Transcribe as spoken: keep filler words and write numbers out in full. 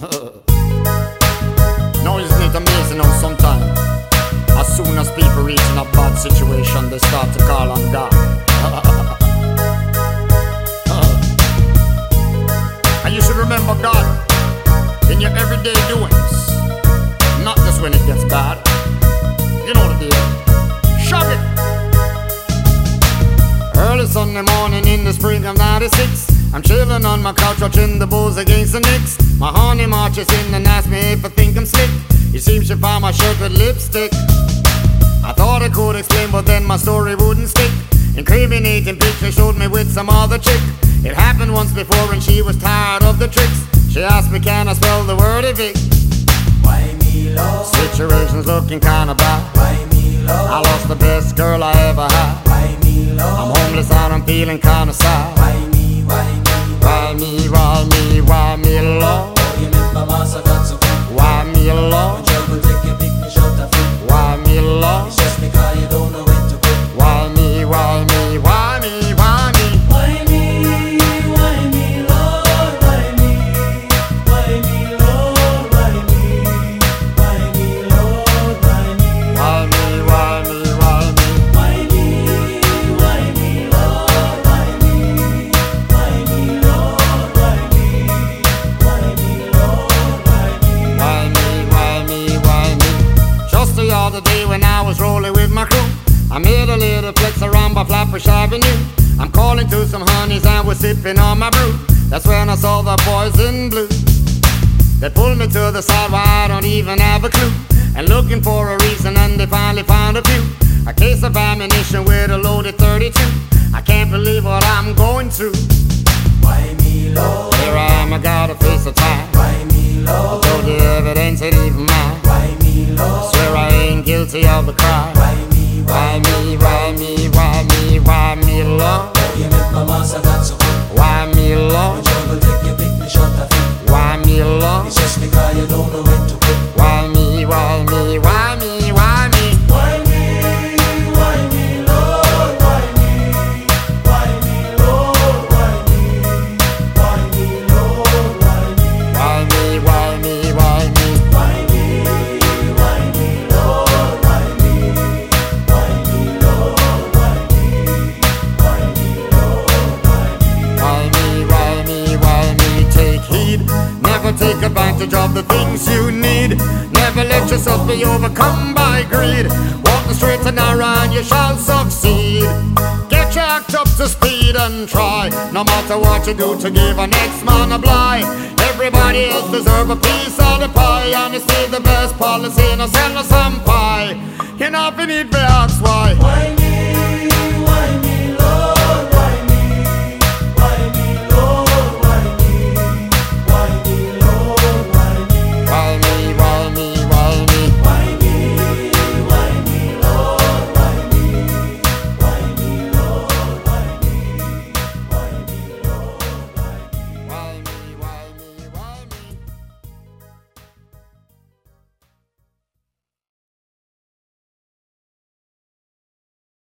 Now isn't it amazing how sometimes, as soon as people reach in a bad situation, they start to call on God. And you should remember God in your everyday doings, not just when it gets bad. You know the deal. Shove it. Early Sunday morning in the spring of ninety-six, I'm chilling on my couch watching the Bulls against the Knicks. My honey marches in and asks me if I think I'm slick. It seems she found my shirt with lipstick. I thought I could explain, but then my story wouldn't stick. Incriminating picture showed me with some other chick. It happened once before and she was tired of the tricks. She asked me, can I spell the word evict? Why me, Lord? Situation's looking kinda bad. Why me, Lord? I lost the best girl I ever had. Why me, Lord? I'm homeless and I'm feeling kinda sad. Why me, why me, Why me, why me, why me, Lord? Oh, you make my master got so quick. Why me, Lord? When trouble take you, pick me, shut the foot. Why me, Lord? It's just because you don't know when to quit. Why me, why me, why me, why me? Why me, why me, Lord? Why me, why me, Lord? Why me, why me, Lord? Why me, Why me, why me, why me? why me, why me, Lord? Why me, why me, Lord? Why me, why me, Lord? Why me, Why me, why me, why me? Just the other day when I was rolling with my crew, I made a little flex around by Flatbush Avenue. I'm calling to some honeys and we're sipping on my brew. That's when I saw the boys in blue. They pulled me to the side where I don't even have a clue, and looking for a reason and they finally found a few. A case of ammunition with a loaded thirty-two. I can't believe what I'm going through. why me, Lord? Here I am, I gotta face the time. Why me, Lord? Although the evidence ain't even mine. Why me, Lord? Swear I ain't guilty of the crime. Why me, Why me, why me, why me, why me, Lord? Oh, you make my master got so quick. Why me, Lord? When trouble take you, pick me, shut the foot. Why me, Lord? It's just because you don't know when to quit. Why me, why me, why me, why me? Why me, why me, Lord? Why me, why me, Lord? Why me, why me, Lord? Why me, Why me, why me, why me? why me, why me, Lord? Why me, why me, Lord? Why me, why me, Lord? Why me, Why me, why me, why me? Take heed, never take advantage of the things you need. Never let yourself be overcome by greed. Walk the straight and narrow and you shall succeed. Get your act up to speed and try, no matter what you do, to give a next man a blight. Everybody else deserve a piece of the pie, and it's still the best policy, no sell us some pie. You know if you need to ask why. why me,